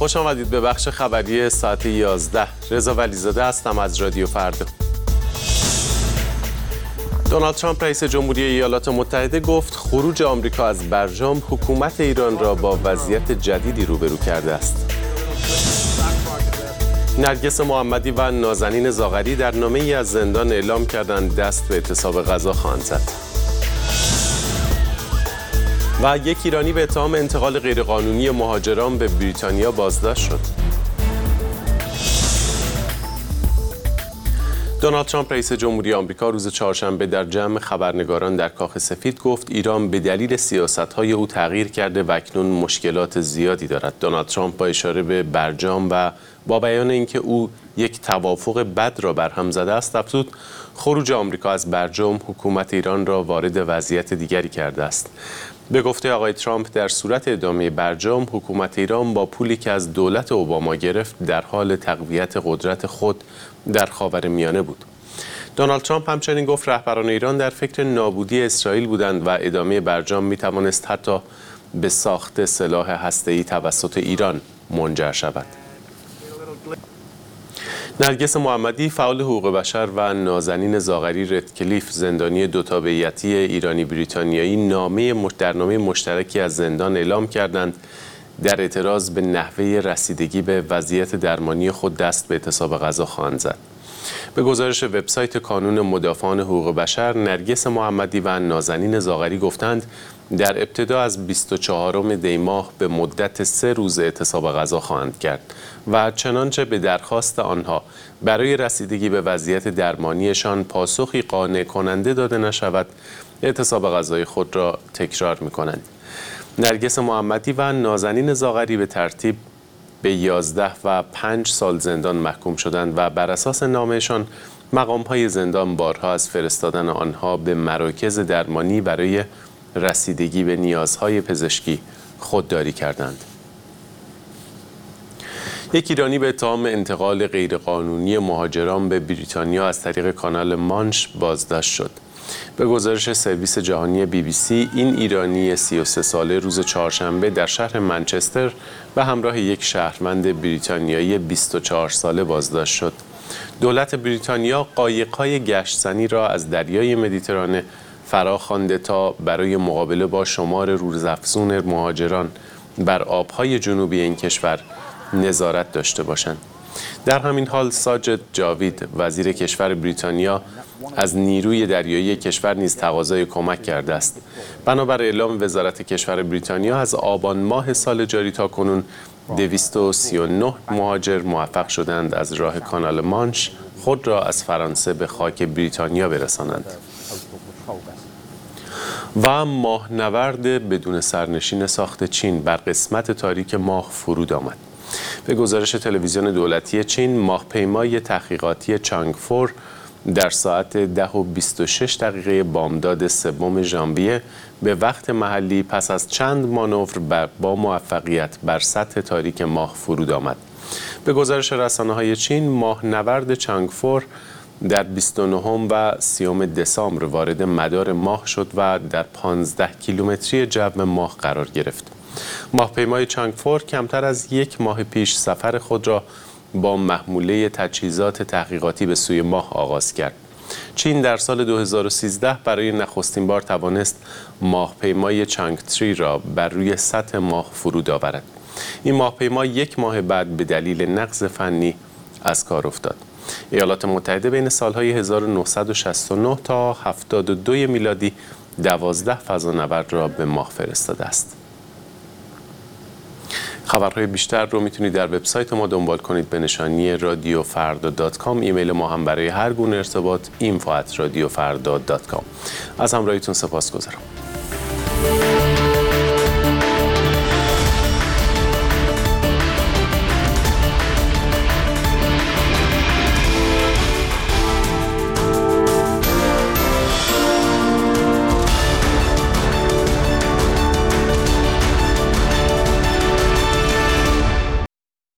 خوش آمدید به بخش خبری ساعت 11. رضا ولیزاده هستم از رادیو فردا. دونالد ترامپ رئیس جمهوری ایالات متحده گفت خروج آمریکا از برجام حکومت ایران را با وضعیت جدیدی روبرو کرده است. نرگس محمدی و نازنین زاغری در نامه‌ای از زندان اعلام کردند دست به اعتصاب غذا خواهند زد. و یک ایرانی به اتهام انتقال غیرقانونی مهاجران به بریتانیا بازداشت شد. دونالد ترامپ رئیس جمهوری آمریکا روز چهارشنبه در جمع خبرنگاران در کاخ سفید گفت ایران به دلیل سیاست‌های او تغییر کرده و اکنون مشکلات زیادی دارد. دونالد ترامپ با اشاره به برجام و با بیان اینکه او یک توافق بد را برهم زده است، افزود خروج آمریکا از برجام حکومت ایران را وارد وضعیت دیگری کرده است. به گفته آقای ترامپ در صورت ادامه برجام حکومت ایران با پولی که از دولت اوباما گرفت در حال تقویت قدرت خود در خاورمیانه بود. دونالد ترامپ همچنین گفت رهبران ایران در فکر نابودی اسرائیل بودند و ادامه برجام میتوانست حتی به ساخت سلاح هسته‌ای توسط ایران منجر شود. نرگس محمدی فعال حقوق بشر و نازنین زاغری ردکلیف زندانی دو تابعیتی ایرانی بریتانیایی در نامه مشترکی از زندان اعلام کردند در اعتراض به نحوه رسیدگی به وضعیت درمانی خود دست به اعتصاب غذا خواهند زد. به گزارش وبسایت کانون مدافعان حقوق بشر، نرگس محمدی و نازنین زاغری گفتند در ابتدا از 24 دی ماه به مدت 3 روز اعتصاب غذا خواهند کرد و چنانچه به درخواست آنها برای رسیدگی به وضعیت درمانیشان پاسخی قانع کننده داده نشود، اعتصاب غذای خود را تکرار می‌کنند. نرگس محمدی و نازنین زاغری به ترتیب به 11 و 5 سال زندان محکوم شدند و بر اساس نامه‌شان مقام‌های زندان بارها از فرستادن آنها به مراکز درمانی برای رسیدگی به نیازهای پزشکی خودداری کردند. یک ایرانی به اتهام انتقال غیرقانونی مهاجران به بریتانیا از طریق کانال مانش بازداشت شد. به گزارش سرویس جهانی BBC، این ایرانی 33 ساله روز چهارشنبه در شهر منچستر به همراه یک شهروند بریتانیایی 24 ساله بازداشت شد. دولت بریتانیا قایق‌های گشتزنی را از دریای مدیترانه فراخوانده تا برای مقابله با شمار روزافزون مهاجران بر آب‌های جنوبی این کشور نظارت داشته باشند. در همین حال ساجد جاوید، وزیر کشور بریتانیا، از نیروی دریایی کشور نیز تقاضای کمک کرده است. بنابر اعلام وزارت کشور بریتانیا از آبان ماه سال جاری تاکنون 239 مهاجر موفق شدند از راه کانال مانش خود را از فرانسه به خاک بریتانیا برسانند. و ماهنورد بدون سرنشین ساخت چین بر قسمت تاریک ماه فرود آمد. به گزارش تلویزیون دولتی چین، ماهپیمای تحقیقاتی چانگفور در ساعت 10:26 بامداد 3 ژانویه به وقت محلی پس از چند مانور با موفقیت بر سطح تاریک ماه فرود آمد. به گزارش رسانه‌های چین، ماهنورد چانگفور در 29 و 30 دسامبر وارد مدار ماه شد و در 15 کیلومتری جو ماه قرار گرفت. ماهپیمای چانگفور کمتر از یک ماه پیش سفر خود را با محموله تجهیزات تحقیقاتی به سوی ماه آغاز کرد. چین در سال 2013 برای نخستین بار توانست ماهپیمای چانگ 3 را بر روی سطح ماه فرود آورد. این ماهپیما یک ماه بعد به دلیل نقض فنی از کار افتاد. ایالات متحده بین سالهای 1969 تا 72 میلادی 12 فضانورد را به ماه فرستاده است. خبرهای بیشتر رو میتونید در وبسایت ما دنبال کنید به نشانی radiofarda.com. ایمیل ما هم برای هر گونه ارتباط info@radiofarda.com. از همراهیتون سپاسگزارم.